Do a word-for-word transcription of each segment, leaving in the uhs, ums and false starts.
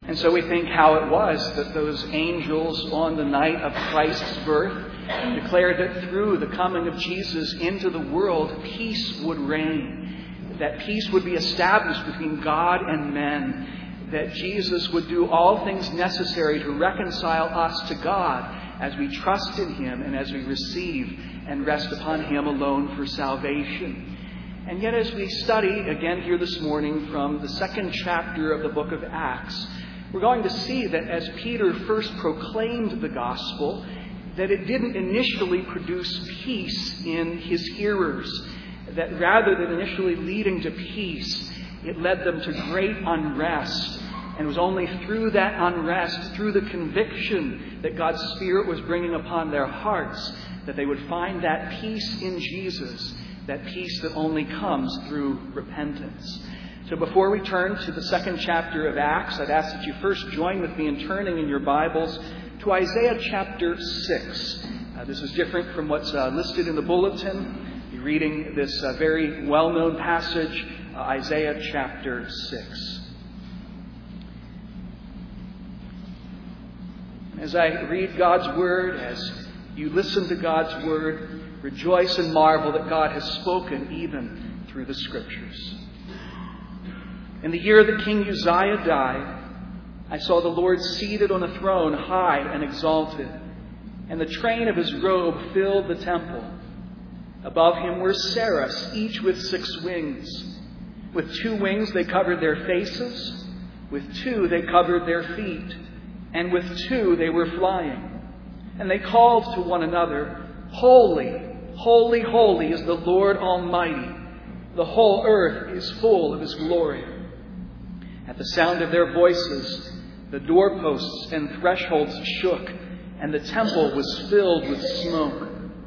And so we think how it was that those angels on the night of Christ's birth declared that through the coming of Jesus into the world, peace would reign, that peace would be established between God and men, that Jesus would do all things necessary to reconcile us to God as we trust in Him and as we receive and rest upon Him alone for salvation. And yet as we study again here this morning from the second chapter of the book of Acts, we're going to see that as Peter first proclaimed the gospel, that it didn't initially produce peace in his hearers, that rather than initially leading to peace, it led them to great unrest. And it was only through that unrest, through the conviction that God's Spirit was bringing upon their hearts, that they would find that peace in Jesus, that peace that only comes through repentance. So before we turn to the second chapter of Acts, I'd ask that you first join with me in turning in your Bibles to Isaiah chapter six. Uh, this is different from what's uh, listed in the bulletin. You're reading this uh, very well-known passage, uh, Isaiah chapter six. As I read God's Word, as you listen to God's Word, rejoice and marvel that God has spoken even through the Scriptures. In the year that King Uzziah died, I saw the Lord seated on a throne, high and exalted, and the train of His robe filled the temple. Above Him were seraphs, each with six wings. With two wings they covered their faces, with two they covered their feet, and with two they were flying. And they called to one another, Holy, holy, holy is the Lord Almighty. The whole earth is full of His glory. At the sound of their voices, the doorposts and thresholds shook, and the temple was filled with smoke.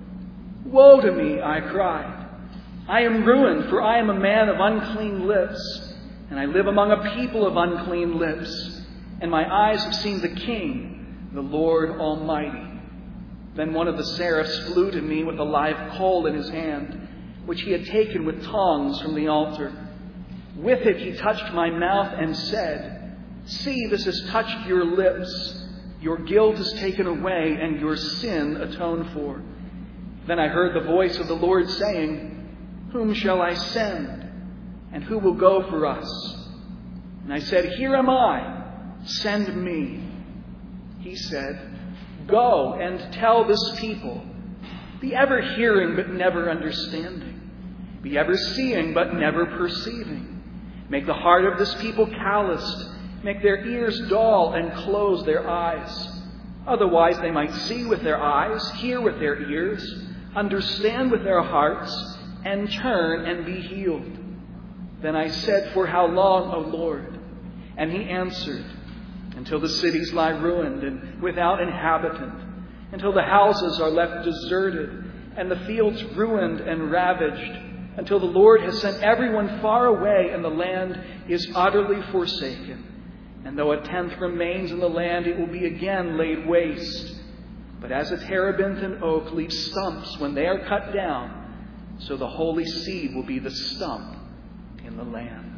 Woe to me, I cried. I am ruined, for I am a man of unclean lips, and I live among a people of unclean lips, and my eyes have seen the King, the Lord Almighty. Then one of the seraphs flew to me with a live coal in his hand, which he had taken with tongs from the altar. With it he touched my mouth and said, See, this has touched your lips. Your guilt is taken away and your sin atoned for. Then I heard the voice of the Lord saying, Whom shall I send? And who will go for us? And I said, Here am I. Send me. He said, Go and tell this people, be ever hearing but never understanding. Be ever seeing but never perceiving. Make the heart of this people calloused. Make their ears dull and close their eyes. Otherwise they might see with their eyes, hear with their ears, understand with their hearts, and turn and be healed. Then I said, For how long, O Lord? And He answered, Until the cities lie ruined and without inhabitant, until the houses are left deserted, and the fields ruined and ravaged, until the Lord has sent everyone far away and the land is utterly forsaken. And though a tenth remains in the land, it will be again laid waste. But as a terebinth and oak leave stumps when they are cut down, so the holy seed will be the stump in the land.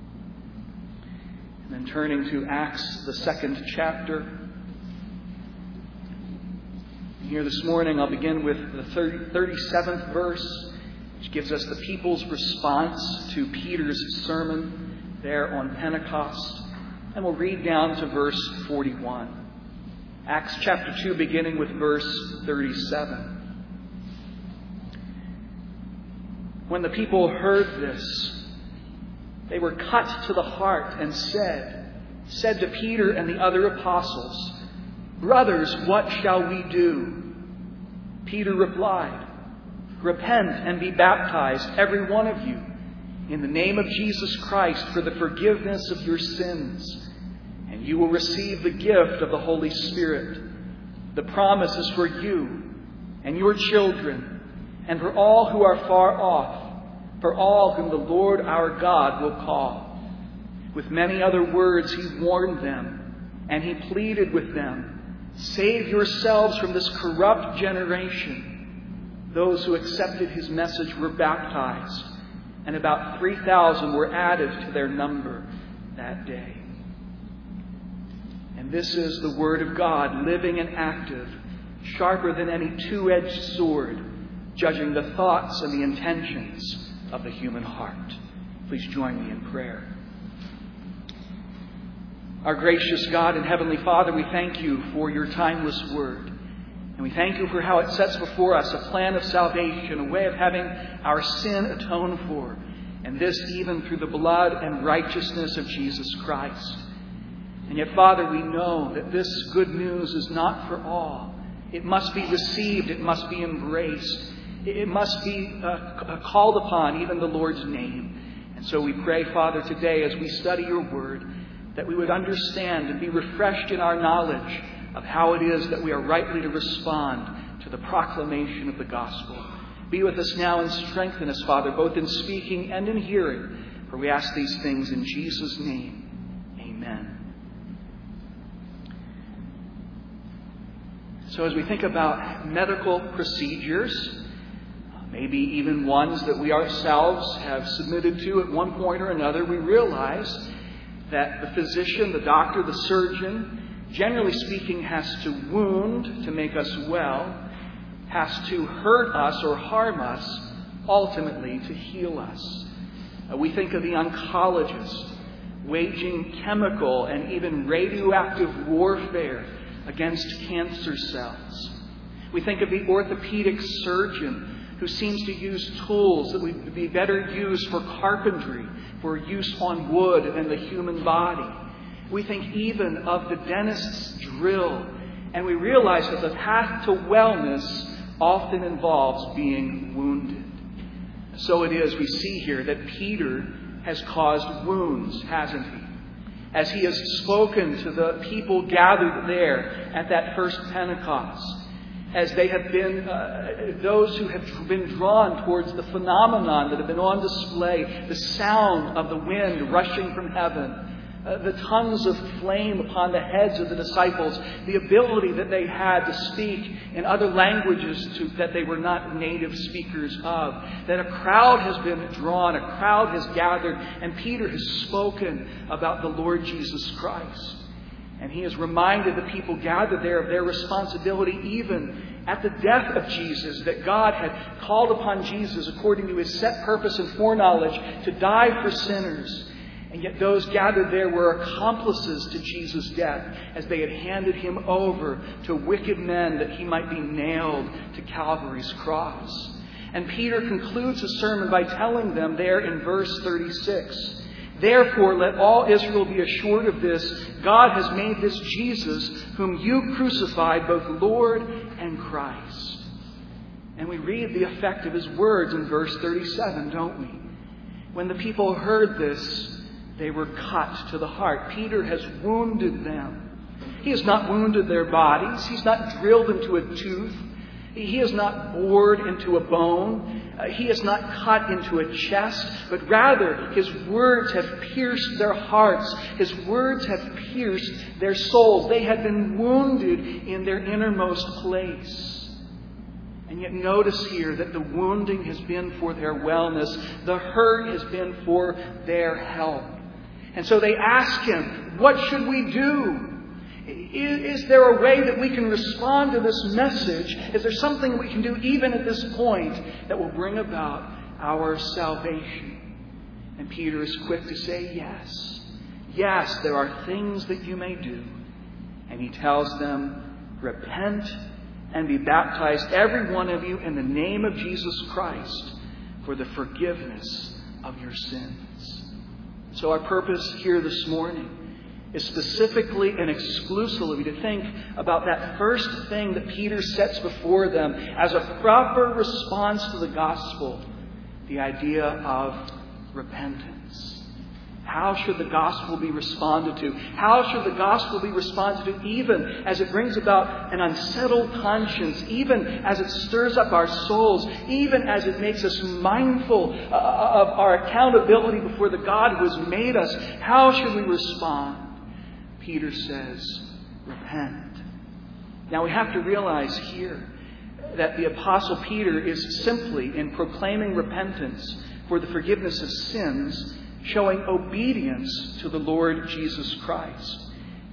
And then turning to Acts, the second chapter. Here this morning I'll begin with the thirty-seventh verse, which gives us the people's response to Peter's sermon there on Pentecost. And we'll read down to verse forty-one. Acts chapter two, beginning with verse thirty-seven. When the people heard this, they were cut to the heart and said, said to Peter and the other apostles, Brothers, what shall we do? Peter replied, Repent and be baptized, every one of you, in the name of Jesus Christ for the forgiveness of your sins, and you will receive the gift of the Holy Spirit. The promise is for you and your children, and for all who are far off, for all whom the Lord our God will call. With many other words he warned them, and he pleaded with them, Save yourselves from this corrupt generation. Those who accepted his message were baptized, and about three thousand were added to their number that day. And this is the Word of God, living and active, sharper than any two-edged sword, judging the thoughts and the intentions of the human heart. Please join me in prayer. Our gracious God and Heavenly Father, we thank you for your timeless Word. And we thank you for how it sets before us a plan of salvation, a way of having our sin atoned for. And this even through the blood and righteousness of Jesus Christ. And yet, Father, we know that this good news is not for all. It must be received. It must be embraced. It must be uh, called upon, even the Lord's name. And so we pray, Father, today as we study your Word, that we would understand and be refreshed in our knowledge of how it is that we are rightly to respond to the proclamation of the gospel. Be with us now and strengthen us, Father, both in speaking and in hearing. For we ask these things in Jesus' name. Amen. So as we think about medical procedures, maybe even ones that we ourselves have submitted to at one point or another, we realize that the physician, the doctor, the surgeon, generally speaking, has to wound to make us well, has to hurt us or harm us, ultimately to heal us. Uh, we think of the oncologist waging chemical and even radioactive warfare against cancer cells. We think of the orthopedic surgeon who seems to use tools that would be better used for carpentry, for use on wood than the human body. We think even of the dentist's drill, and we realize that the path to wellness often involves being wounded. So it is, we see here that Peter has caused wounds, hasn't he? As he has spoken to the people gathered there at that first Pentecost, as they have been, uh, those who have been drawn towards the phenomenon that have been on display, the sound of the wind rushing from heaven, uh, the tongues of flame upon the heads of the disciples, the ability that they had to speak in other languages to, that they were not native speakers of, that a crowd has been drawn, a crowd has gathered, and Peter has spoken about the Lord Jesus Christ. And he has reminded the people gathered there of their responsibility even at the death of Jesus, that God had called upon Jesus according to his set purpose and foreknowledge to die for sinners. And yet those gathered there were accomplices to Jesus' death as they had handed him over to wicked men that he might be nailed to Calvary's cross. And Peter concludes the sermon by telling them there in verse thirty-six, "Therefore, let all Israel be assured of this, God has made this Jesus, whom you crucified, both Lord and Christ." And we read the effect of his words in verse thirty-seven, don't we? When the people heard this, they were cut to the heart. Peter has wounded them. He has not wounded their bodies. He's not drilled into a tooth. He has not bored into a bone. Uh, he has not cut into a chest, but rather his words have pierced their hearts. His words have pierced their souls. They had been wounded in their innermost place. And yet notice here that the wounding has been for their wellness. The hurt has been for their health. And so they ask him, what should we do? Is there a way that we can respond to this message? Is there something we can do even at this point that will bring about our salvation? And Peter is quick to say yes. Yes, there are things that you may do. And he tells them, repent and be baptized, every one of you, in the name of Jesus Christ for the forgiveness of your sins. So our purpose here this morning is specifically and exclusively to think about that first thing that Peter sets before them as a proper response to the gospel, the idea of repentance. How should the gospel be responded to? How should the gospel be responded to even as it brings about an unsettled conscience, even as it stirs up our souls, even as it makes us mindful of our accountability before the God who has made us? How should we respond? Peter says, repent. Now we have to realize here that the Apostle Peter is simply, in proclaiming repentance for the forgiveness of sins, showing obedience to the Lord Jesus Christ.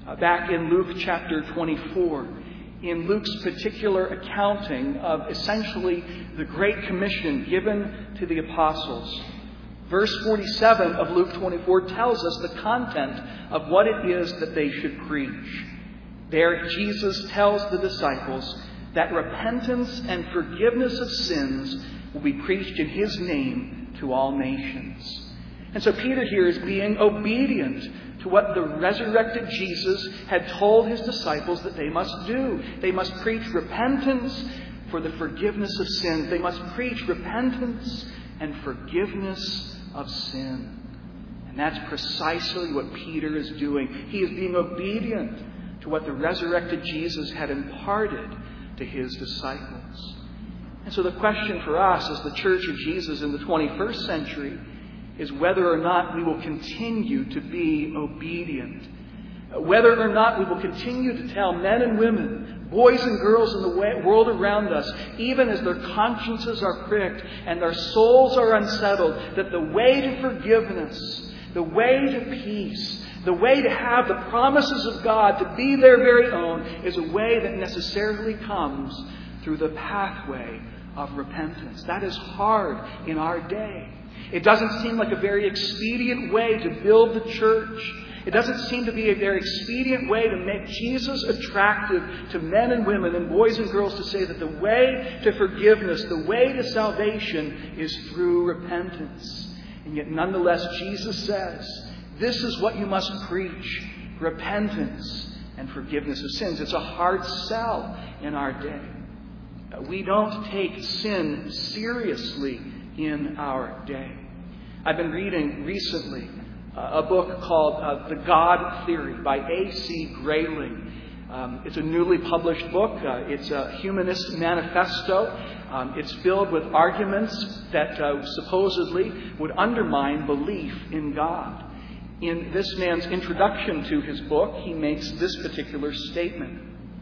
Uh, back in Luke chapter twenty-four, in Luke's particular accounting of essentially the Great Commission given to the apostles, verse forty-seven of Luke twenty-four tells us the content of what it is that they should preach. There, Jesus tells the disciples that repentance and forgiveness of sins will be preached in His name to all nations. And so Peter here is being obedient to what the resurrected Jesus had told His disciples that they must do. They must preach repentance for the forgiveness of sins. They must preach repentance and forgiveness of sin. And that's precisely what Peter is doing. He is being obedient to what the resurrected Jesus had imparted to His disciples. And so the question for us as the Church of Jesus in the twenty-first century is whether or not we will continue to be obedient. Whether or not we will continue to tell men and women, boys and girls in the world around us, even as their consciences are pricked and their souls are unsettled, that the way to forgiveness, the way to peace, the way to have the promises of God to be their very own is a way that necessarily comes through the pathway of repentance. That is hard in our day. It doesn't seem like a very expedient way to build the church. It doesn't seem to be a very expedient way to make Jesus attractive to men and women and boys and girls to say that the way to forgiveness, the way to salvation is through repentance. And yet nonetheless, Jesus says, this is what you must preach, repentance and forgiveness of sins. It's a hard sell in our day. We don't take sin seriously in our day. I've been reading recently uh, a book called uh, The God Theory by A C Grayling. Um, it's a newly published book. Uh, it's a humanist manifesto. Um, it's filled with arguments that uh, supposedly would undermine belief in God. In this man's introduction to his book, he makes this particular statement.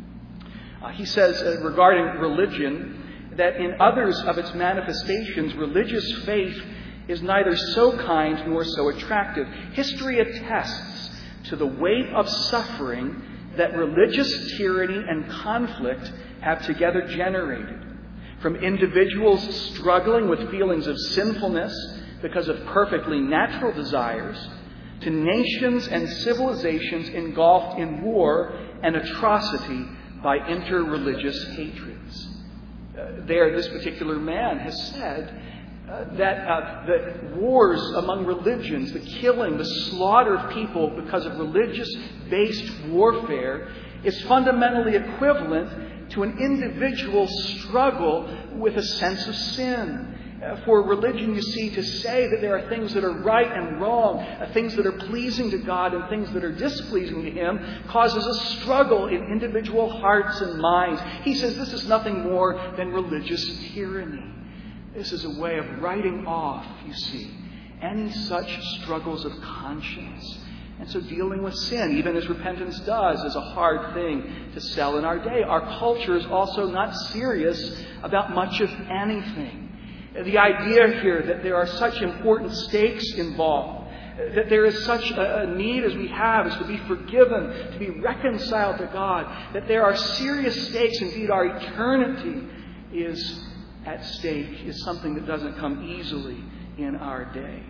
Uh, he says uh, regarding religion that in others of its manifestations, religious faith is neither so kind nor so attractive. History attests to the weight of suffering that religious tyranny and conflict have together generated. From individuals struggling with feelings of sinfulness because of perfectly natural desires, to nations and civilizations engulfed in war and atrocity by inter-religious hatreds. Uh, there, this particular man has said uh, that uh, the wars among religions, the killing, the slaughter of people because of religious-based warfare is fundamentally equivalent to an individual struggle with a sense of sin. For religion, you see, to say that there are things that are right and wrong, things that are pleasing to God and things that are displeasing to Him, causes a struggle in individual hearts and minds. He says this is nothing more than religious tyranny. This is a way of writing off, you see, any such struggles of conscience. And so dealing with sin, even as repentance does, is a hard thing to sell in our day. Our culture is also not serious about much of anything. The idea here that there are such important stakes involved, that there is such a need as we have is to be forgiven, to be reconciled to God, that there are serious stakes, indeed our eternity is at stake, is something that doesn't come easily in our day.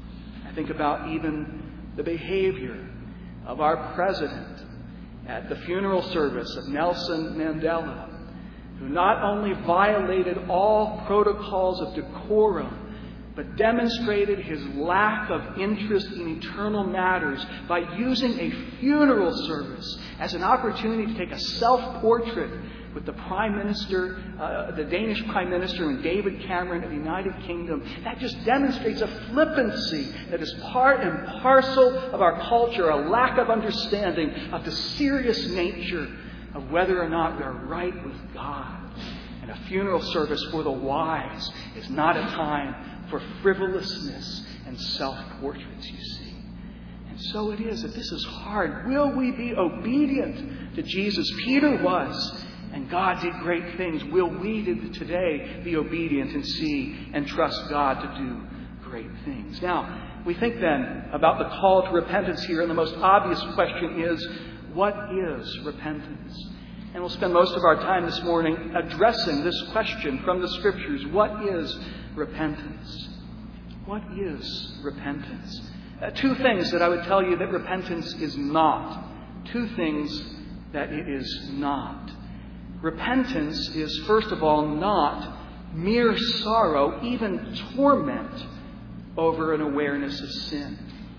I think about even the behavior of our president at the funeral service of Nelson Mandela, who not only violated all protocols of decorum, but demonstrated his lack of interest in eternal matters by using a funeral service as an opportunity to take a self-portrait with the Prime Minister, uh, the Danish Prime Minister, and David Cameron of the United Kingdom. That just demonstrates a flippancy that is part and parcel of our culture, a lack of understanding of the serious nature of whether or not we are right with God. And a funeral service for the wise is not a time for frivolousness and self-portraits, you see. And so it is that this is hard. Will we be obedient to Jesus? Peter was, and God did great things. Will we today be obedient and see and trust God to do great things? Now, we think then about the call to repentance here, and the most obvious question is, What is repentance? And we'll spend most of our time this morning addressing this question from the Scriptures. What is repentance? What is repentance? Uh, two things that I would tell you that repentance is not. Two things that it is not. Repentance is, first of all, not mere sorrow, even torment over an awareness of sin.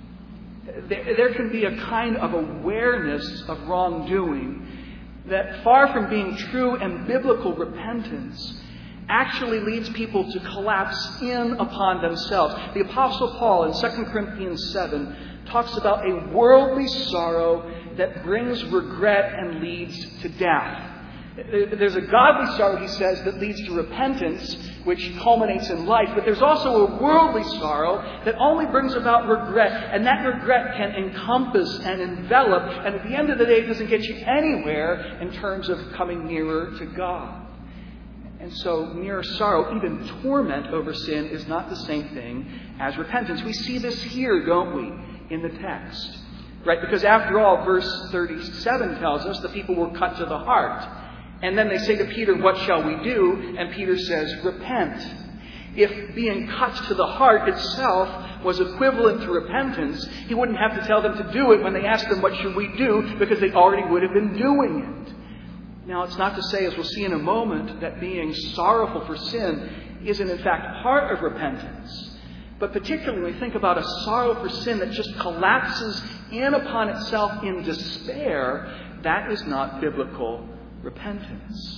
There, there can be a kind of awareness of wrongdoing that, far from being true and biblical repentance, actually leads people to collapse in upon themselves. The Apostle Paul in Second Corinthians seven talks about a worldly sorrow that brings regret and leads to death. There's a godly sorrow, he says, that leads to repentance, which culminates in life. But there's also a worldly sorrow that only brings about regret. And that regret can encompass and envelop. And at the end of the day, it doesn't get you anywhere in terms of coming nearer to God. And so mere sorrow, even torment over sin, is not the same thing as repentance. We see this here, don't we, in the text. Right? Because after all, verse thirty-seven tells us the people were cut to the heart. And then they say to Peter, what shall we do? And Peter says, repent. If being cut to the heart itself was equivalent to repentance, he wouldn't have to tell them to do it when they asked them, what should we do? Because they already would have been doing it. Now, it's not to say, as we'll see in a moment, that being sorrowful for sin isn't in fact part of repentance. But particularly when we think about a sorrow for sin that just collapses in upon itself in despair, that is not biblical repentance.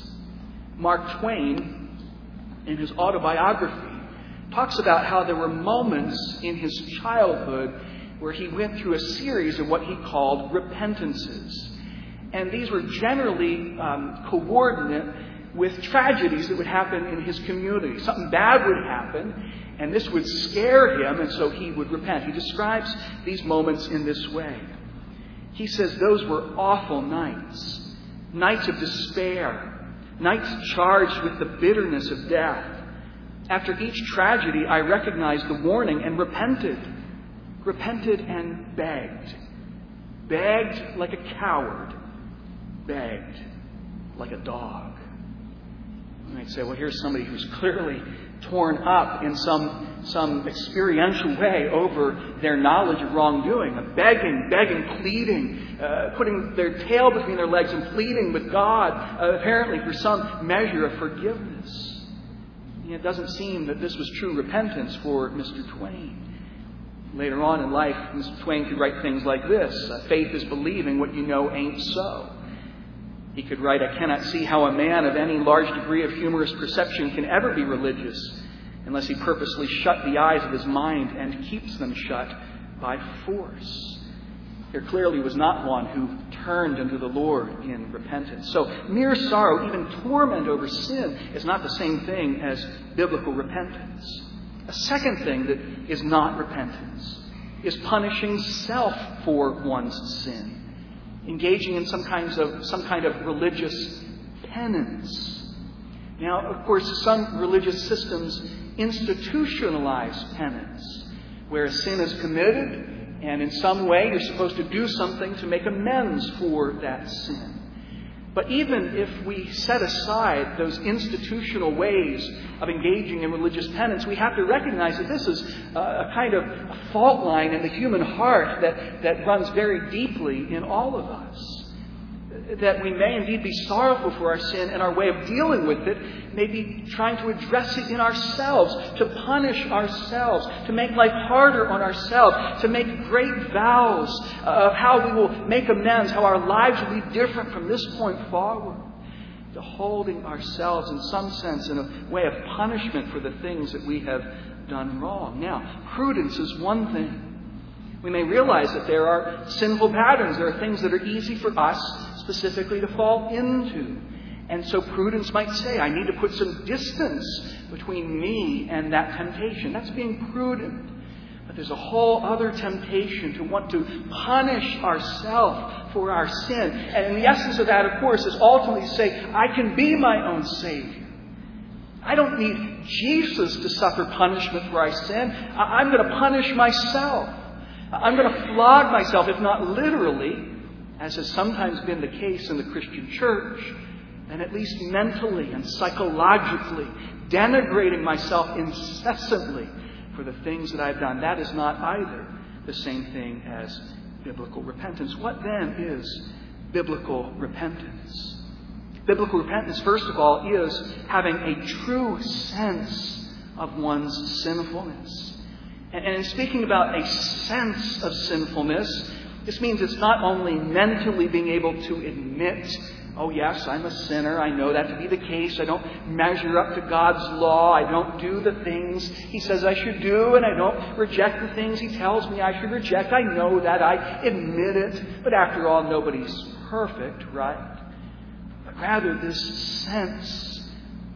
Mark Twain, in his autobiography, talks about how there were moments in his childhood where he went through a series of what he called repentances. And these were generally um, coordinate with tragedies that would happen in his community. Something bad would happen, and this would scare him, and so he would repent. He describes these moments in this way. He says those were awful nights. Nights of despair, nights charged with the bitterness of death. After each tragedy, I recognized the warning and repented. Repented and begged. Begged like a coward. Begged like a dog. You might say, well, here's somebody who's clearly torn up in some, some experiential way over their knowledge of wrongdoing. Begging, begging, pleading, uh, putting their tail between their legs and pleading with God, uh, apparently for some measure of forgiveness. And it doesn't seem that this was true repentance for Mister Twain. Later on in life, Mister Twain could write things like this: uh, faith is believing what you know ain't so. He could write, I cannot see how a man of any large degree of humorous perception can ever be religious unless he purposely shut the eyes of his mind and keeps them shut by force. There clearly was not one who turned unto the Lord in repentance. So mere sorrow, even torment over sin, is not the same thing as biblical repentance. A second thing that is not repentance is punishing self for one's sin. Engaging in some kinds of some kind of religious penance. Now, of course, some religious systems institutionalize penance, where a sin is committed, and in some way you're supposed to do something to make amends for that sin. But even if we set aside those institutional ways of engaging in religious penance, we have to recognize that this is a kind of a fault line in the human heart that, that runs very deeply in all of us. That we may indeed be sorrowful for our sin, and our way of dealing with it may be trying to address it in ourselves, to punish ourselves, to make life harder on ourselves, to make great vows of how we will make amends, how our lives will be different from this point forward. To holding ourselves in some sense in a way of punishment for the things that we have done wrong. Now, prudence is one thing. We may realize that there are sinful patterns. There are things that are easy for us specifically to fall into. And so prudence might say, I need to put some distance between me and that temptation. That's being prudent. But there's a whole other temptation to want to punish ourselves for our sin. And the essence of that, of course, is ultimately to say, I can be my own Savior. I don't need Jesus to suffer punishment for our sin. I'm going to punish myself. I'm going to flog myself, if not literally, as has sometimes been the case in the Christian church, then at least mentally and psychologically denigrating myself incessantly for the things that I've done. That is not either the same thing as biblical repentance. What then is biblical repentance? Biblical repentance, first of all, is having a true sense of one's sinfulness. And in speaking about a sense of sinfulness, this means it's not only mentally being able to admit, oh yes, I'm a sinner, I know that to be the case, I don't measure up to God's law, I don't do the things He says I should do, and I don't reject the things He tells me I should reject. I know that, I admit it, but after all, nobody's perfect, right? But rather this sense,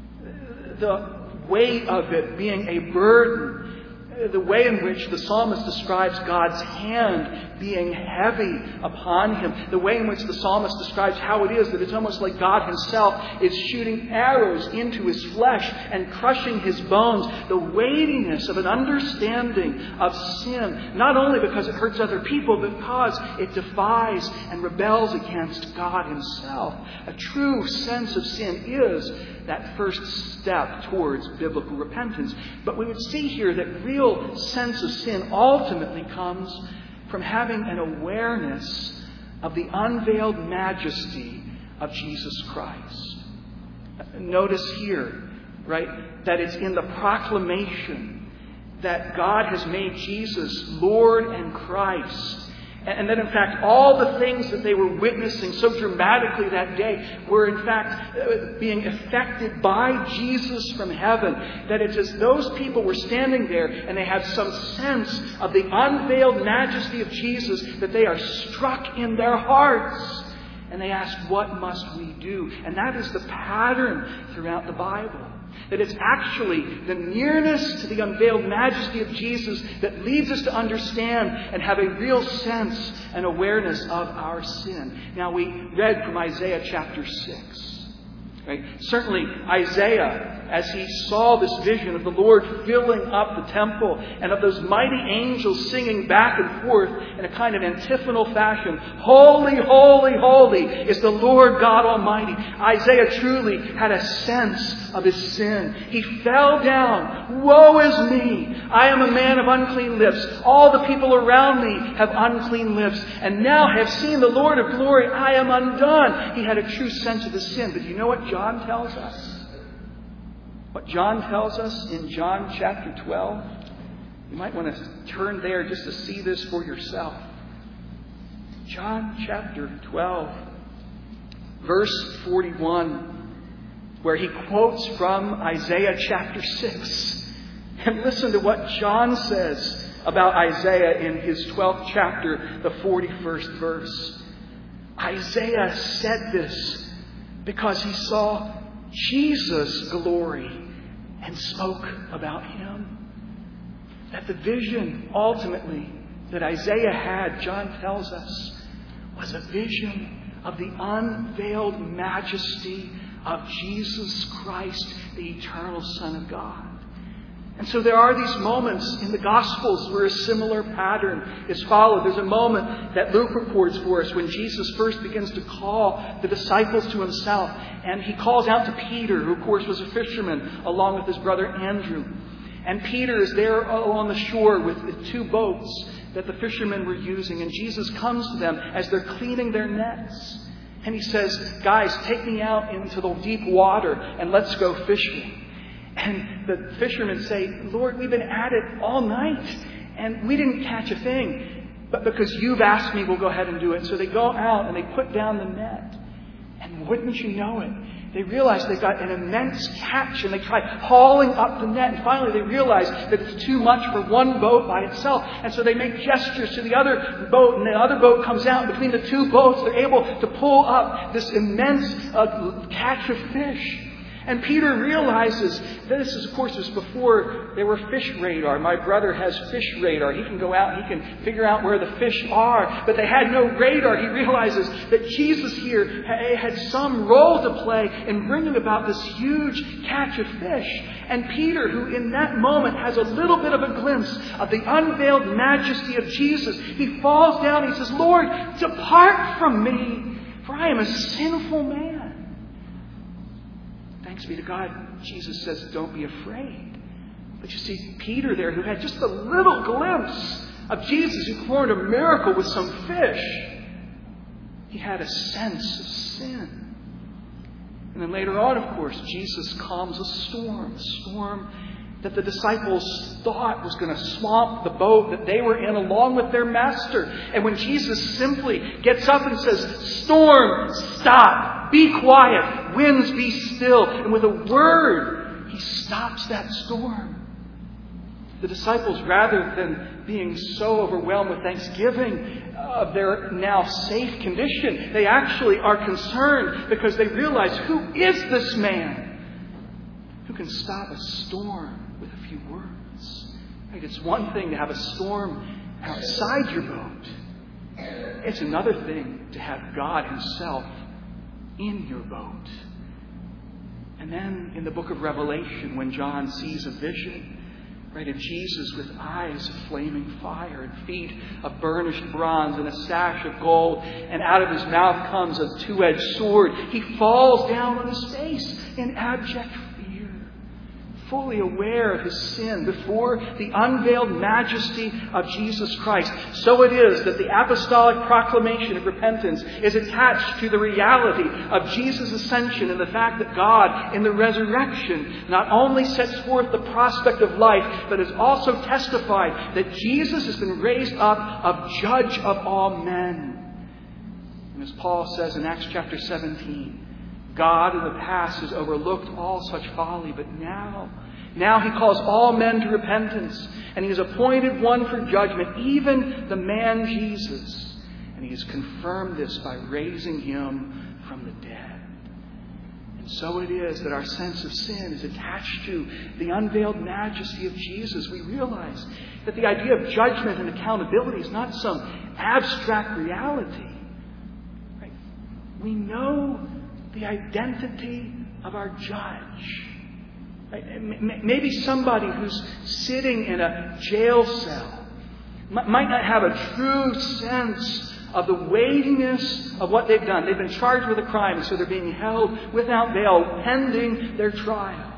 the weight of it being a burden, the way in which the psalmist describes God's hand being heavy upon him, the way in which the psalmist describes how it is that it's almost like God Himself is shooting arrows into his flesh and crushing his bones, the weightiness of an understanding of sin, not only because it hurts other people, but because it defies and rebels against God Himself. A true sense of sin is that first step towards biblical repentance. But we would see here that real sense of sin ultimately comes from having an awareness of the unveiled majesty of Jesus Christ. Notice here, right, that it's in the proclamation that God has made Jesus Lord and Christ. And that, in fact, all the things that they were witnessing so dramatically that day were, in fact, being affected by Jesus from heaven. That it's as those people were standing there and they have some sense of the unveiled majesty of Jesus that they are struck in their hearts. And they ask, what must we do? And that is the pattern throughout the Bible. That it's actually the nearness to the unveiled majesty of Jesus that leads us to understand and have a real sense and awareness of our sin. Now, we read from Isaiah chapter six. Right? Certainly, Isaiah, as he saw this vision of the Lord filling up the temple and of those mighty angels singing back and forth in a kind of antiphonal fashion, holy, holy, holy is the Lord God Almighty. Isaiah truly had a sense of his sin. He fell down. Woe is me! I am a man of unclean lips. All the people around me have unclean lips. And now I have seen the Lord of glory. I am undone. He had a true sense of his sin. But you know what John tells us? What John tells us in John chapter twelve? You might want to turn there just to see this for yourself. John chapter twelve, verse forty-one, where he quotes from Isaiah chapter six. And listen to what John says about Isaiah in his twelfth chapter, the forty-first verse. Isaiah said this because he saw Jesus' glory and spoke about Him. That the vision ultimately that Isaiah had, John tells us, was a vision of the unveiled majesty of Jesus Christ, the eternal Son of God. And so there are these moments in the Gospels where a similar pattern is followed. There's a moment that Luke reports for us when Jesus first begins to call the disciples to Himself. And He calls out to Peter, who of course was a fisherman, along with his brother Andrew. And Peter is there on the shore with the two boats that the fishermen were using. And Jesus comes to them as they're cleaning their nets. And He says, guys, take me out into the deep water and let's go fishing. And the fishermen say, Lord, we've been at it all night and we didn't catch a thing. But because you've asked me, we'll go ahead and do it. So they go out and they put down the net. And wouldn't you know it, they realize they've got an immense catch. And they try hauling up the net. And finally they realize that it's too much for one boat by itself. And so they make gestures to the other boat. And the other boat comes out. And between the two boats, they're able to pull up this immense uh, catch of fish. And Peter realizes, this is, of course, was before there were fish radar. My brother has fish radar. He can go out and he can figure out where the fish are. But they had no radar. He realizes that Jesus here had some role to play in bringing about this huge catch of fish. And Peter, who in that moment has a little bit of a glimpse of the unveiled majesty of Jesus, he falls down and he says, Lord, depart from me, for I am a sinful man. Thanks be to God, Jesus says, don't be afraid. But you see, Peter there, who had just a little glimpse of Jesus who performed a miracle with some fish, he had a sense of sin. And then later on, of course, Jesus calms a storm, a storm that the disciples thought was going to swamp the boat that they were in along with their master. And when Jesus simply gets up and says, storm, stop, be quiet, winds be still. And with a word, he stops that storm. The disciples, rather than being so overwhelmed with thanksgiving of their now safe condition, they actually are concerned because they realize, who is this man who can stop a storm with a few words? Right? It's one thing to have a storm outside your boat. It's another thing to have God Himself in your boat. And then in the book of Revelation, when John sees a vision, right, of Jesus with eyes of flaming fire and feet of burnished bronze and a sash of gold, and out of his mouth comes a two-edged sword, he falls down on his face in abject fear, fully aware of his sin before the unveiled majesty of Jesus Christ. So it is that the apostolic proclamation of repentance is attached to the reality of Jesus' ascension and the fact that God, in the resurrection, not only sets forth the prospect of life, but has also testified that Jesus has been raised up of judge of all men. And as Paul says in Acts chapter seventeen, God in the past has overlooked all such folly, but now, now He calls all men to repentance, and He has appointed one for judgment, even the man Jesus. And He has confirmed this by raising Him from the dead. And so it is that our sense of sin is attached to the unveiled majesty of Jesus. We realize that the idea of judgment and accountability is not some abstract reality. Right? We know the identity of our judge. Right? Maybe somebody who's sitting in a jail cell might not have a true sense of the weightiness of what they've done. They've been charged with a crime, so they're being held without bail pending their trial.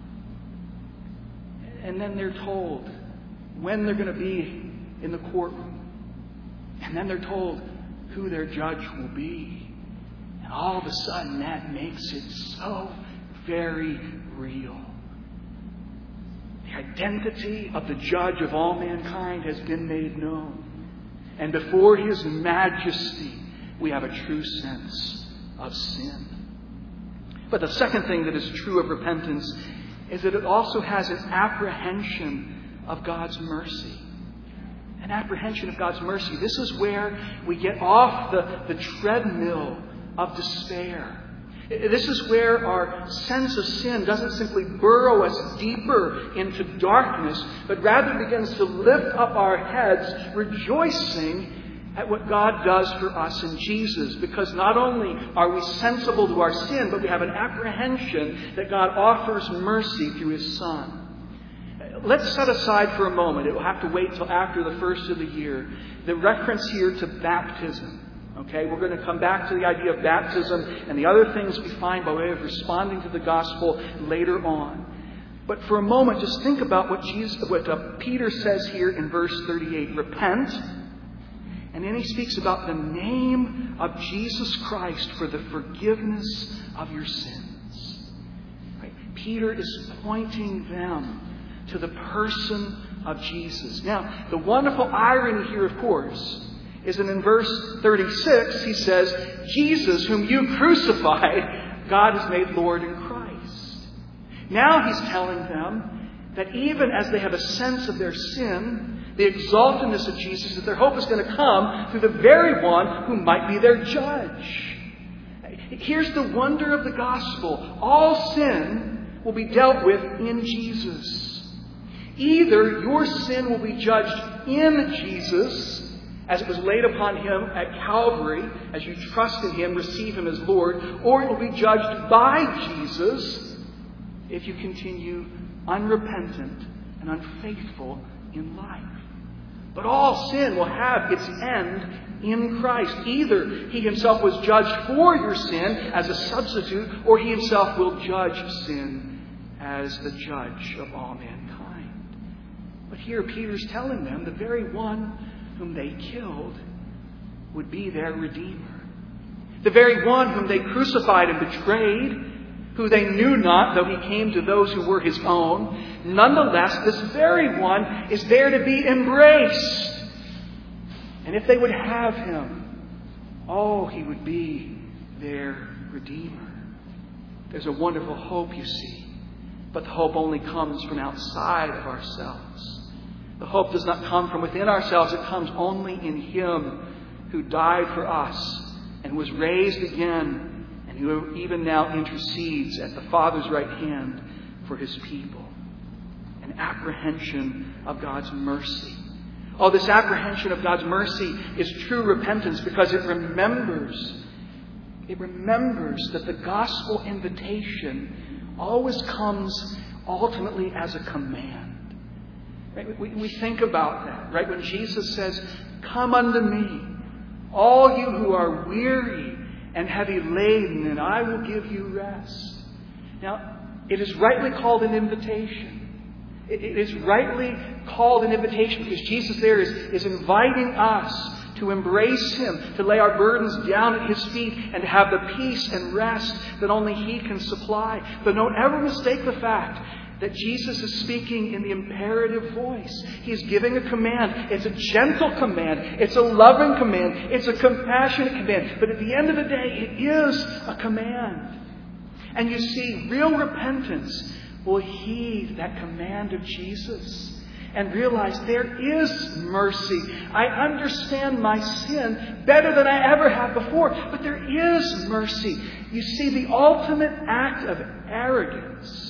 And then they're told when they're going to be in the courtroom. And then they're told who their judge will be. And all of a sudden, that makes it so very real. The identity of the judge of all mankind has been made known. And before His majesty, we have a true sense of sin. But the second thing that is true of repentance is that it also has an apprehension of God's mercy. An apprehension of God's mercy. This is where we get off the, the treadmill of despair. This is where our sense of sin doesn't simply burrow us deeper into darkness, but rather begins to lift up our heads, rejoicing at what God does for us in Jesus. Because not only are we sensible to our sin, but we have an apprehension that God offers mercy through His Son. Let's set aside for a moment, it will have to wait till after the first of the year, the reference here to baptism. Okay, we're going to come back to the idea of baptism and the other things we find by way of responding to the gospel later on. But for a moment, just think about what Jesus, what uh, Peter says here in verse thirty-eight. Repent. And then he speaks about the name of Jesus Christ for the forgiveness of your sins. Right? Peter is pointing them to the person of Jesus. Now, the wonderful irony here, of course, is that in verse thirty-six, he says, Jesus, whom you crucified, God has made Lord in Christ. Now he's telling them that even as they have a sense of their sin, the exaltedness of Jesus, that their hope is going to come through the very one who might be their judge. Here's the wonder of the gospel. All sin will be dealt with in Jesus. Either your sin will be judged in Jesus, as it was laid upon Him at Calvary, as you trust in Him, receive Him as Lord, or it will be judged by Jesus if you continue unrepentant and unfaithful in life. But all sin will have its end in Christ. Either He Himself was judged for your sin as a substitute, or He Himself will judge sin as the judge of all mankind. But here Peter's telling them the very one whom they killed would be their Redeemer. The very one whom they crucified and betrayed, who they knew not, though He came to those who were His own. Nonetheless, this very one is there to be embraced. And if they would have Him, oh, He would be their Redeemer. There's a wonderful hope, you see. But the hope only comes from outside of ourselves. The hope does not come from within ourselves. It comes only in Him who died for us and was raised again, and who even now intercedes at the Father's right hand for His people. An apprehension of God's mercy. Oh, this apprehension of God's mercy is true repentance because it remembers, it remembers that the gospel invitation always comes ultimately as a command. Right? We, we think about that, right? When Jesus says, "Come unto me, all you who are weary and heavy laden, and I will give you rest." Now, it is rightly called an invitation. It, it is rightly called an invitation because Jesus there is, is inviting us to embrace Him, to lay our burdens down at His feet, and to have the peace and rest that only He can supply. But don't ever mistake the fact that Jesus is speaking in the imperative voice. He is giving a command. It's a gentle command. It's a loving command. It's a compassionate command. But at the end of the day, it is a command. And you see, real repentance will heed that command of Jesus and realize there is mercy. I understand my sin better than I ever have before, but there is mercy. You see, the ultimate act of arrogance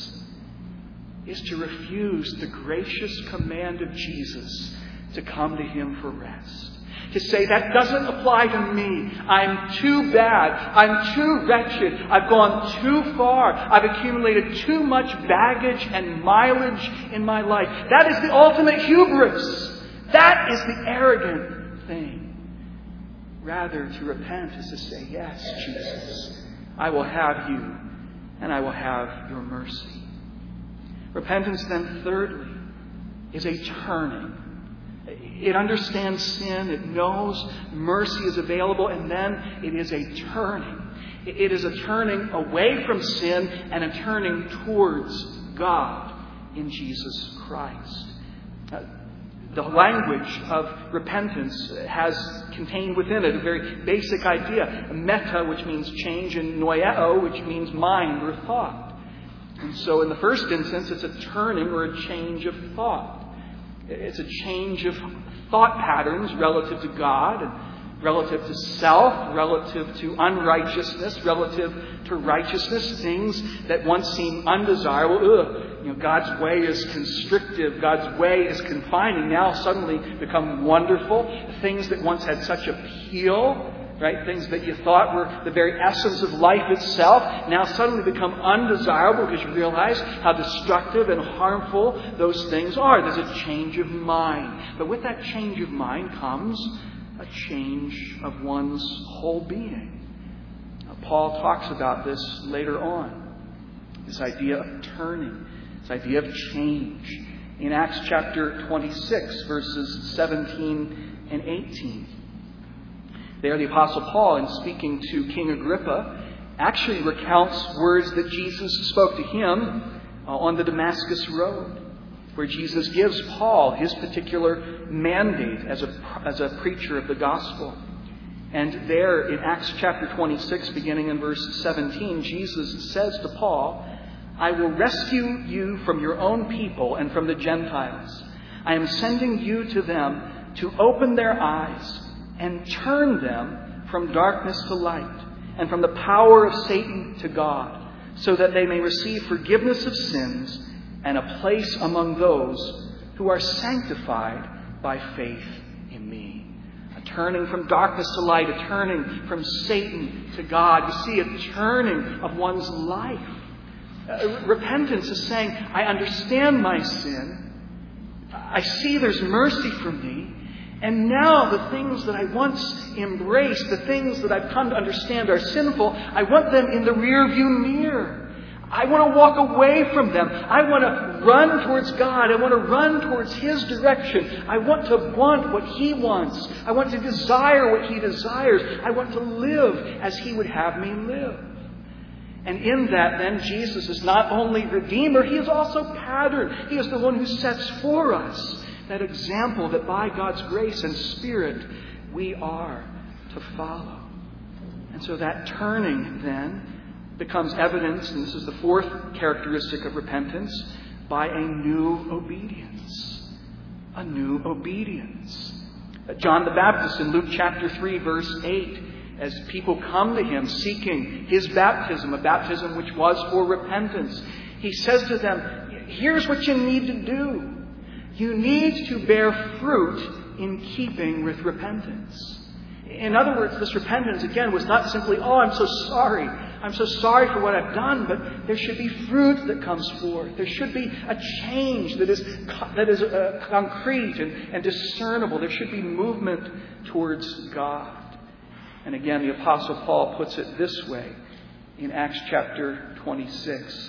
is to refuse the gracious command of Jesus to come to Him for rest. To say, that doesn't apply to me. I'm too bad. I'm too wretched. I've gone too far. I've accumulated too much baggage and mileage in my life. That is the ultimate hubris. That is the arrogant thing. Rather, to repent is to say, "Yes, Jesus, I will have you, and I will have your mercy." Repentance, then, thirdly, is a turning. It understands sin. It knows mercy is available. And then it is a turning. It is a turning away from sin and a turning towards God in Jesus Christ. Uh, the language of repentance has contained within it a very basic idea. Meta, which means change, and noeo, which means mind or thought. And so in the first instance, it's a turning or a change of thought. It's a change of thought patterns relative to God, and relative to self, relative to unrighteousness, relative to righteousness, things that once seemed undesirable. Ugh, you know, God's way is constrictive, God's way is confining, now suddenly become wonderful. Things that once had such appeal, right? Things that you thought were the very essence of life itself now suddenly become undesirable because you realize how destructive and harmful those things are. There's a change of mind. But with that change of mind comes a change of one's whole being. Now, Paul talks about this later on. This idea of turning, this idea of change. In Acts chapter twenty-six, verses seventeen and eighteen. There, the Apostle Paul, in speaking to King Agrippa, actually recounts words that Jesus spoke to him uh, on the Damascus Road, where Jesus gives Paul his particular mandate as a, as a preacher of the gospel. And there, in Acts chapter twenty-six, beginning in verse seventeen, Jesus says to Paul, "I will rescue you from your own people and from the Gentiles. I am sending you to them to open their eyes and turn them from darkness to light and from the power of Satan to God, so that they may receive forgiveness of sins and a place among those who are sanctified by faith in me. A turning from darkness to light, a turning from Satan to God. You see, a turning of one's life. Uh, repentance is saying, I understand my sin. I see there's mercy for me. And now the things that I once embraced, the things that I've come to understand are sinful, I want them in the rearview mirror. I want to walk away from them. I want to run towards God. I want to run towards His direction. I want to want what He wants. I want to desire what He desires. I want to live as He would have me live. And in that, then, Jesus is not only Redeemer, He is also pattern. He is the one who sets for us that example that by God's grace and Spirit we are to follow. And so that turning, then, becomes evidenced, and this is the fourth characteristic of repentance, by a new obedience. A new obedience. John the Baptist in Luke chapter three, verse eight, as people come to him seeking his baptism, a baptism which was for repentance, he says to them, here's what you need to do. You need to bear fruit in keeping with repentance. In other words, this repentance, again, was not simply, oh, I'm so sorry. I'm so sorry for what I've done, but there should be fruit that comes forth. There should be a change that is that is uh, concrete and, and discernible. There should be movement towards God. And again, the Apostle Paul puts it this way in Acts chapter twenty-six,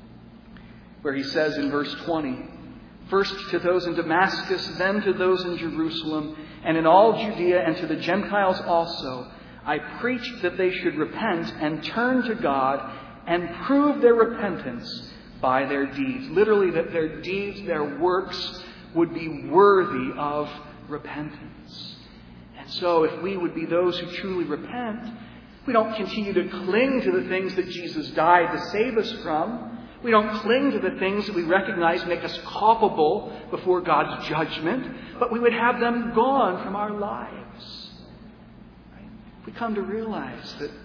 where he says in verse twenty, first to those in Damascus, then to those in Jerusalem, and in all Judea, and to the Gentiles also, I preached that they should repent and turn to God and prove their repentance by their deeds. Literally, that their deeds, their works, would be worthy of repentance. And so, if we would be those who truly repent, we don't continue to cling to the things that Jesus died to save us from. We don't cling to the things that we recognize make us culpable before God's judgment, but we would have them gone from our lives. Right? We come to realize that,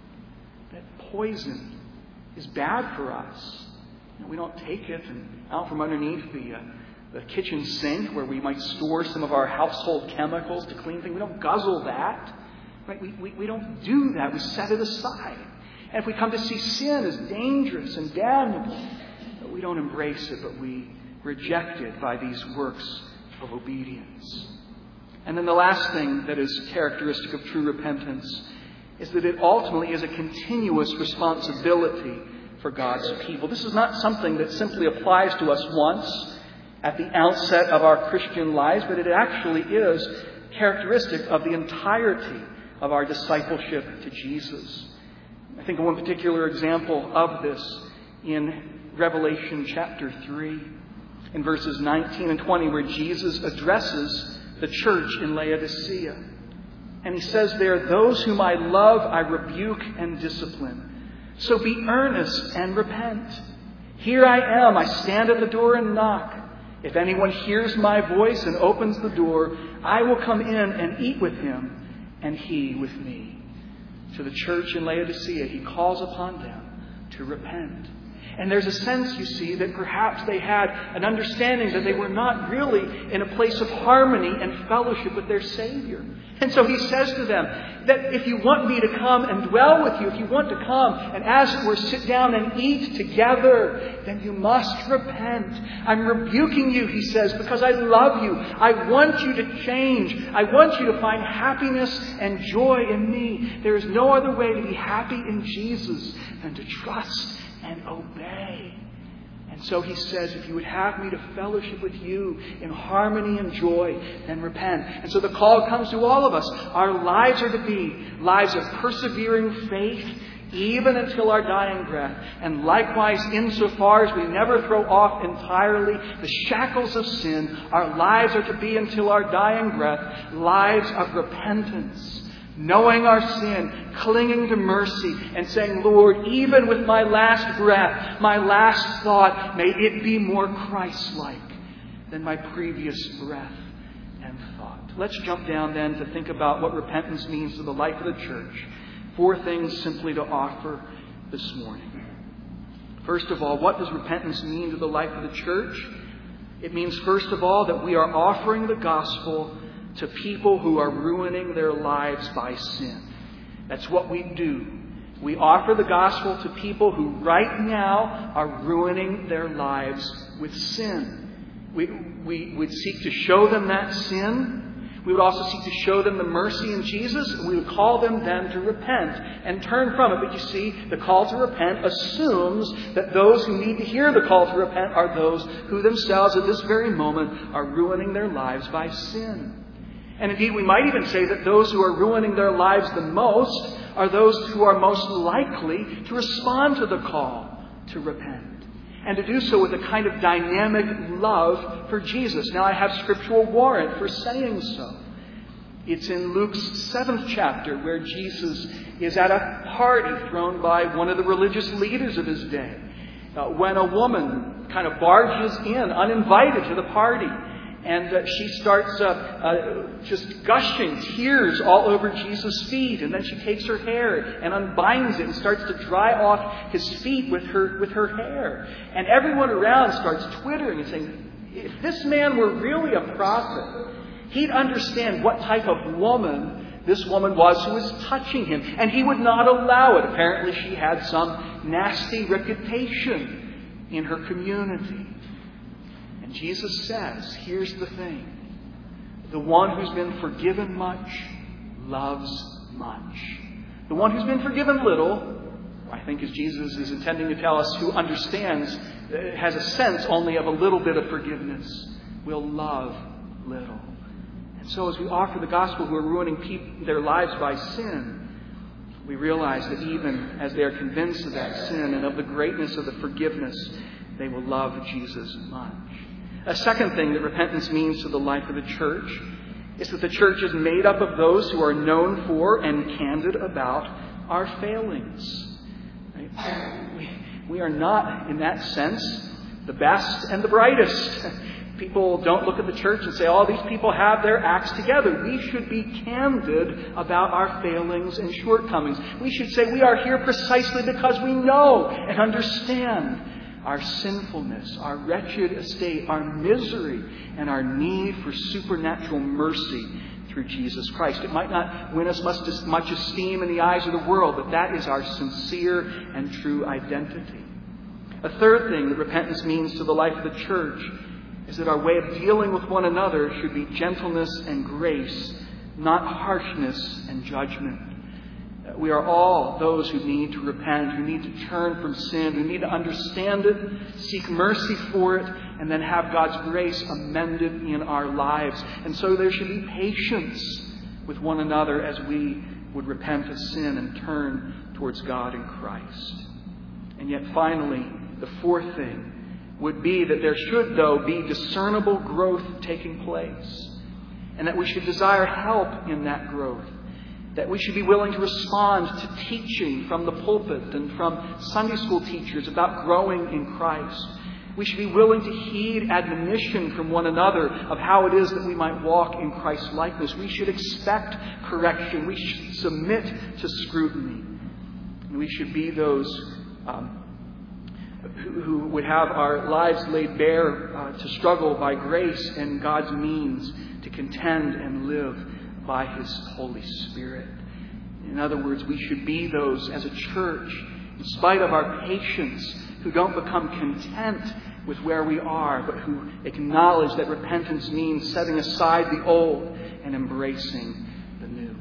that poison is bad for us. And we don't take it and out from underneath the, uh, the kitchen sink where we might store some of our household chemicals to clean things. We don't guzzle that. Right? We, we, we don't do that. We set it aside. And if we come to see sin as dangerous and damnable, we don't embrace it, but we reject it by these works of obedience. And then the last thing that is characteristic of true repentance is that it ultimately is a continuous responsibility for God's people. This is not something that simply applies to us once at the outset of our Christian lives, but it actually is characteristic of the entirety of our discipleship to Jesus. I think of one particular example of this in Revelation chapter three, in verses nineteen and twenty, where Jesus addresses the church in Laodicea. And he says there, those whom I love, I rebuke and discipline. So be earnest and repent. Here I am, I stand at the door and knock. If anyone hears my voice and opens the door, I will come in and eat with him, and he with me. To the church in Laodicea, he calls upon them to repent. And there's a sense, you see, that perhaps they had an understanding that they were not really in a place of harmony and fellowship with their Savior. And so he says to them that if you want me to come and dwell with you, if you want to come and as it were sit down and eat together, then you must repent. I'm rebuking you, he says, because I love you. I want you to change. I want you to find happiness and joy in me. There is no other way to be happy in Jesus than to trust and obey. And so he says, if you would have me to fellowship with you in harmony and joy, then repent. And so the call comes to all of us. Our lives are to be lives of persevering faith, even until our dying breath. And likewise, insofar as we never throw off entirely the shackles of sin, our lives are to be until our dying breath, lives of repentance. Knowing our sin, clinging to mercy, and saying, Lord, even with my last breath, my last thought, may it be more Christ-like than my previous breath and thought. Let's jump down then to think about what repentance means to the life of the church Four things simply to offer this morning. First of all, what does repentance mean to the life of the church? It means, first of all, that we are offering the gospel to people who are ruining their lives by sin. That's what we do. We offer the gospel to people who right now are ruining their lives with sin. We, we would seek to show them that sin. We would also seek to show them the mercy in Jesus. And we would call them then to repent and turn from it. But you see, the call to repent assumes that those who need to hear the call to repent are those who themselves at this very moment are ruining their lives by sin. And indeed, we might even say that those who are ruining their lives the most are those who are most likely to respond to the call to repent. And to do so with a kind of dynamic love for Jesus. Now, I have scriptural warrant for saying so. It's in Luke's seventh chapter where Jesus is at a party thrown by one of the religious leaders of his day. Uh, when a woman kind of barges in, uninvited to the party. And uh, she starts uh, uh, just gushing tears all over Jesus' feet. And then she takes her hair and unbinds it and starts to dry off his feet with her with her hair. And everyone around starts twittering and saying, if this man were really a prophet, he'd understand what type of woman this woman was who was touching him. And he would not allow it. Apparently she had some nasty reputation in her community. And Jesus says, here's the thing. The one who's been forgiven much loves much. The one who's been forgiven little, I think as Jesus is intending to tell us, who understands, has a sense only of a little bit of forgiveness, will love little. And so as we offer the gospel who are ruining people, their lives by sin, we realize that even as they are convinced of that sin and of the greatness of the forgiveness, they will love Jesus much. A second thing that repentance means to the life of the church is that the church is made up of those who are known for and candid about our failings. Right? We, we are not, in that sense, the best and the brightest. People don't look at the church and say, oh, these people have their acts together. We should be candid about our failings and shortcomings. We should say we are here precisely because we know and understand our sinfulness, our wretched estate, our misery, and our need for supernatural mercy through Jesus Christ. It might not win us much, much esteem in the eyes of the world, but that is our sincere and true identity. A third thing that repentance means to the life of the church is that our way of dealing with one another should be gentleness and grace, not harshness and judgment. We are all those who need to repent, who need to turn from sin, who need to understand it, seek mercy for it, and then have God's grace amended in our lives. And so there should be patience with one another as we would repent of sin and turn towards God in Christ. And yet finally, the fourth thing would be that there should, though, be discernible growth taking place. And that we should desire help in that growth. That we should be willing to respond to teaching from the pulpit and from Sunday school teachers about growing in Christ. We should be willing to heed admonition from one another of how it is that we might walk in Christ's likeness. We should expect correction. We should submit to scrutiny. And we should be those um, who, who would have our lives laid bare uh, to struggle by grace and God's means to contend and live by His Holy Spirit. In other words, we should be those as a church, in spite of our patience, who don't become content with where we are, but who acknowledge that repentance means setting aside the old and embracing the new.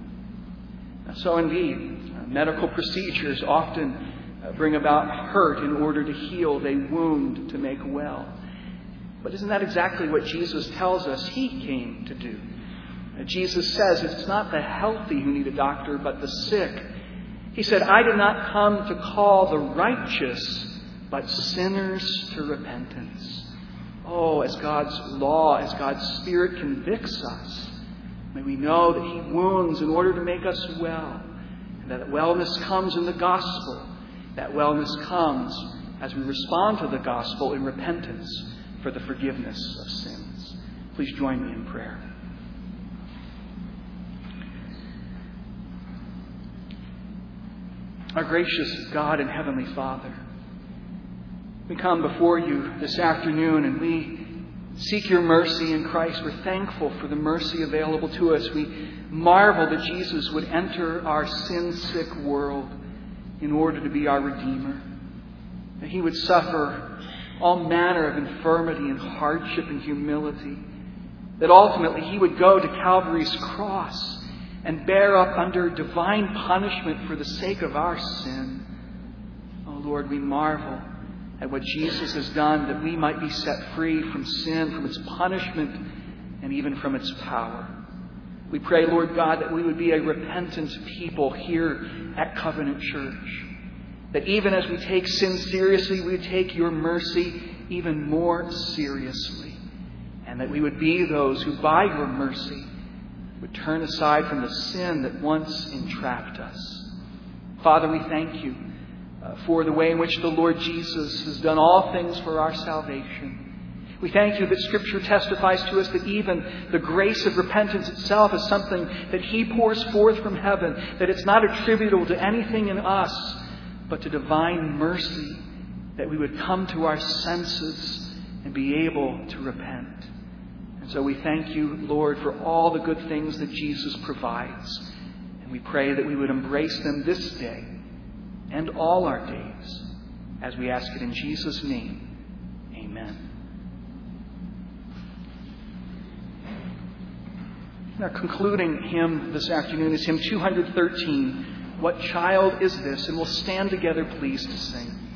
So indeed, uh, medical procedures often uh, bring about hurt in order to heal, they wound to make well. But isn't that exactly what Jesus tells us He came to do? Jesus says it's not the healthy who need a doctor, but the sick. He said, I did not come to call the righteous, but sinners to repentance. Oh, as God's law, as God's Spirit convicts us, may we know that He wounds in order to make us well. And that wellness comes in the gospel. That wellness comes as we respond to the gospel in repentance for the forgiveness of sins. Please join me in prayer. Our gracious God and Heavenly Father, we come before you this afternoon and we seek your mercy in Christ. We're thankful for the mercy available to us. We marvel that Jesus would enter our sin-sick world in order to be our Redeemer. That he would suffer all manner of infirmity and hardship and humility. That ultimately he would go to Calvary's cross and bear up under divine punishment for the sake of our sin. Oh Lord, we marvel at what Jesus has done, that we might be set free from sin, from its punishment, and even from its power. We pray, Lord God, that we would be a repentant people here at Covenant Church. That even as we take sin seriously, we take your mercy even more seriously. And that we would be those who, by your mercy, would turn aside from the sin that once entrapped us. Father, we thank you uh, for the way in which the Lord Jesus has done all things for our salvation. We thank you that Scripture testifies to us that even the grace of repentance itself is something that he pours forth from heaven, that it's not attributable to anything in us, but to divine mercy, that we would come to our senses and be able to repent. And so we thank you, Lord, for all the good things that Jesus provides. And we pray that we would embrace them this day and all our days, as we ask it in Jesus' name. Amen. Our concluding hymn this afternoon is hymn two thirteen, What Child Is This? And we'll stand together, please, to sing.